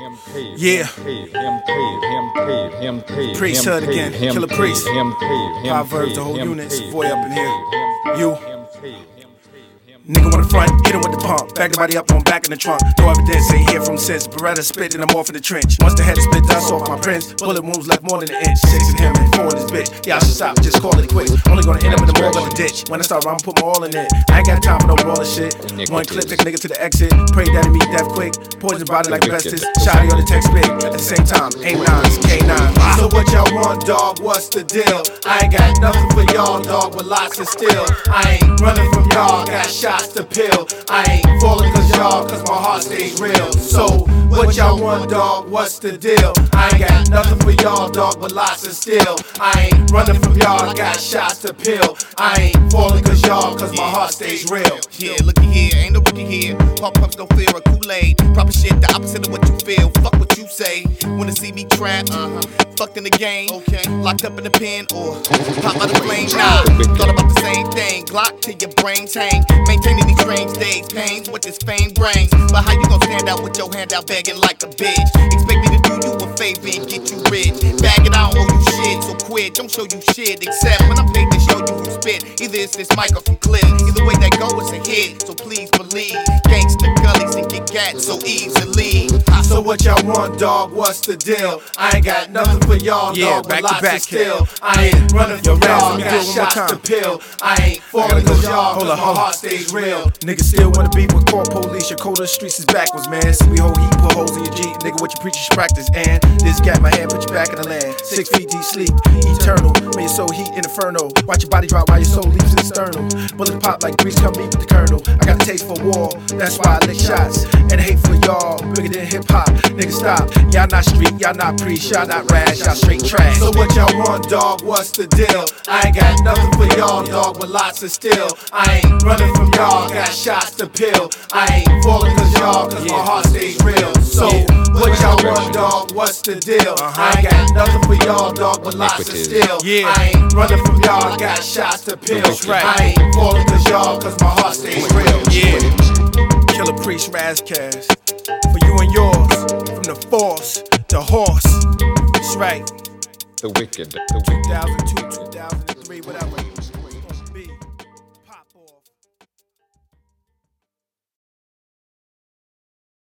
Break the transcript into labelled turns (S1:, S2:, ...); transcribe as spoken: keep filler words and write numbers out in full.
S1: Yeah. Priesthood again. Killer Priest. Proverbs, the whole units. Boy up in here. You. Nigga on the front, hit him with the pump. Back the body up on back in the trunk. No evidence, ain't here from since. Beretta spit and I'm off in the trench. Once the head split dust off my prints. Bullet wounds left more than an inch. Six in him and four in this bitch. Yeah, I should stop, just call it quits. Only gonna end up in the morgue of the ditch. When I start rhyming, put my all in it. I ain't got time for no roller shit. One clip, take a nigga to the exit. Pray that he meet death quick. Poison body like Bestis. Shotty on the text big. At the same time, A nines, K nine. So what y'all want, dog? What's the deal? I ain't got nothing for y'all, dog, but lots of steel. I ain't running from y'all, got shots to pill. I ain't falling cause y'all, cause my heart stays real. So, what y'all want, dog? What's the deal? I ain't got nothing for y'all, dog, but lots of steel. I ain't running from y'all, got shots to pill. I ain't falling cause y'all, cause my heart stays real.
S2: Yeah, looky here, ain't no rookie here. Pop pumps don't fear a Kool-Aid. Proper shit, the opposite of what you feel. Fuck what you say. Wanna see me trapped? Uh-huh. Fucked in the game, okay. Locked up in the pen, or pop out the flame. Nah, thought about the same thing. Glock till your brains hang. Maintaining these strange days, pains what this fame brings. But how you gon' stand out with your hand out begging like a bitch? Expect me to do you a favor and get you rich. Bag it, I don't owe you shit, so quit. Don't show you shit, except when I'm paid to show you who spit. Either it's this mic or some clips. Either way that go, it's a hit. So please believe, gangsta gullies and get gat so easily.
S1: So what y'all want, dog? What's the deal? I ain't got nothing for y'all,
S3: yeah,
S1: dog,
S3: back
S1: but
S3: to
S1: lots
S3: back,
S1: of still. I ain't running from y'all, got shots to pill. I ain't falling cause y'all, cause my heart stays real. Niggas still wanna be with court police. Your code of the streets is backwards, man. See we hold heat, put holes in your G. Nigga, what you preach, you practice. And this gat my hand, put you back in the land. Six feet deep sleep, eternal. May your soul heat in inferno. Watch your body drop while your soul leaps in the sternum. Bullets pop like grease, come meet with the colonel. I got a taste for war, that's why I lick shots. And hate for y'all, bigger than hip hop. Niggas stop, y'all not street, y'all not preach, y'all not rash, y'all straight trash. So what y'all want, dog? What's the deal? I ain't got nothing for y'all, dog, but lots of steel. I ain't running from y'all, got shots to pill. I ain't falling cause y'all, cause my heart stays real. So what y'all want, dog? What's the deal? I ain't got nothing for y'all, dog, but lots of steel. I ain't running from y'all, got shots to pill. I ain't falling cause y'all, cause my heart stays real. Yeah. Killer Priest Razcast. For you and yours, from the force, the horse. That's right.
S3: The wicked, the wicked.
S1: two thousand two, two thousand three, whatever.